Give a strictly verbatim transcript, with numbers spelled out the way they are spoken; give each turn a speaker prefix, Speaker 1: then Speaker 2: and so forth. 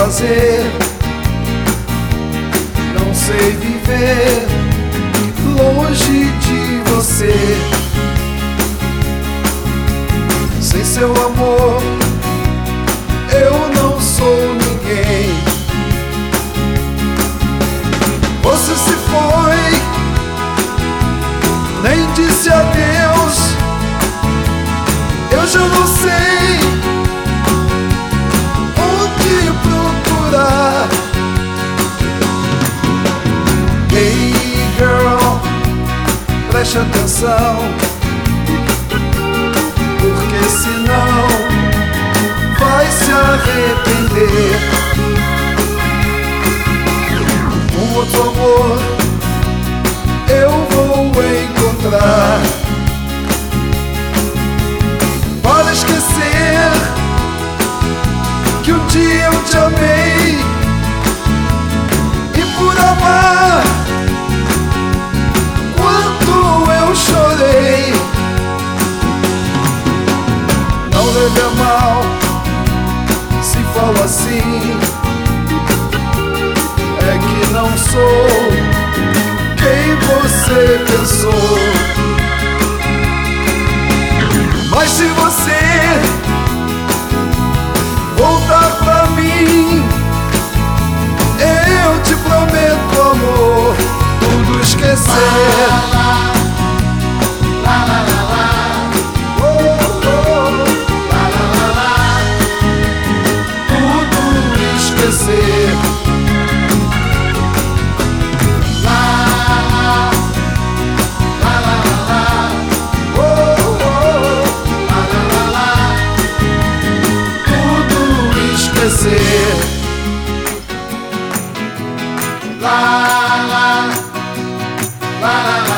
Speaker 1: fazer. Não sei viver longe de você. Sem seu amor eu não sou ninguém. Você se foi, nem disse adeus. Eu já não sei onde procurar. Hey girl, preste atenção, porque senão vai se arrepender. Um outro amor eu vou encontrar. Para esquecer que um dia eu te amei, e por amar quanto eu chorei. Não leve a mal se falo assim, é que não sou quem você pensou. Mas se você voltar pra mim, eu te prometo, amor, tudo esquecer. Tudo esquecer. La la la la la.